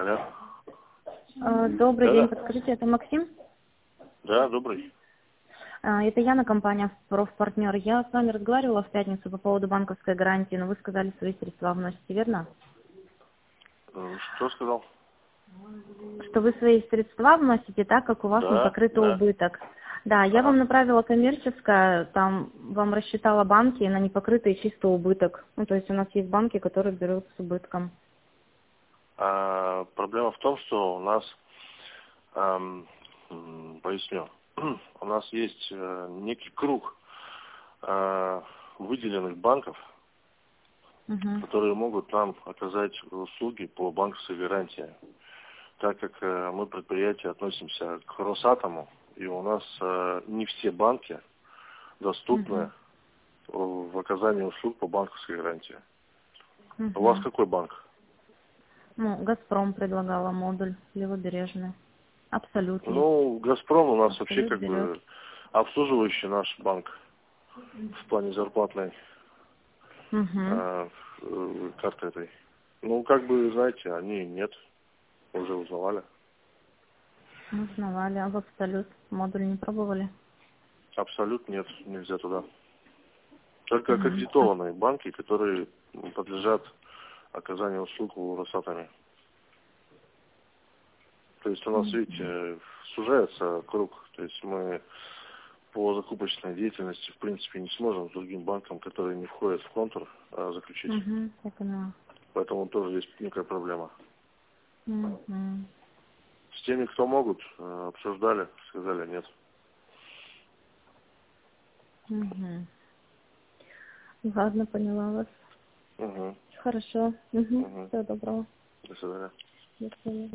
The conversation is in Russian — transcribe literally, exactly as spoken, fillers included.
Алло. А, Добрый Да, день, да. подскажите, это Максим? Да, добрый. А, Это Яна, компания «Профпартнер». Я с вами разговаривала в пятницу по поводу банковской гарантии, но вы сказали, свои средства вносите, верно? М, Что сказал? Что вы свои средства вносите так, как у вас не Да, покрыт да. убыток. Да, я вам Ага. направила коммерческое, там вам рассчитала банки на непокрытый чисто убыток. Ну, то есть у нас есть банки, которые берут с убытком. А, проблема в том, что у нас, ам, м, поясню, у нас есть э, некий круг э, выделенных банков, Угу. которые могут нам оказать услуги по банковской гарантии. Так как э, мы предприятие относимся к Росатому, и у нас э, не все банки Угу. доступны в оказании услуг по банковской гарантии. У вас Угу. какой банк? Ну, «Газпром» предлагала модуль левобережный. «Абсолют» есть. Ну, «Газпром» у нас вообще «Абсолют» как берет. бы обслуживающий наш банк в плане зарплатной Угу. э, э, карты этой. Ну, как бы, знаете, они нет, уже узнавали. Узнавали, а в «Абсолют» модуль не пробовали? Абсолют нет, нельзя туда. Только Мгм. А, аккредитованные банки, которые подлежат оказанию услуг у Росатоме. То есть у нас, мгм. видите, сужается круг. То есть мы по закупочной деятельности, в принципе, не сможем с другим банком, который не входит в контур, а, заключить. Мгм, я поняла. Поэтому тоже есть некая проблема. Мгм. С теми, кто могут, э, обсуждали, сказали нет. Мгм. Ладно, поняла вас. Угу, Хорошо. Угу. угу. Всего доброго. До свидания. До свидания.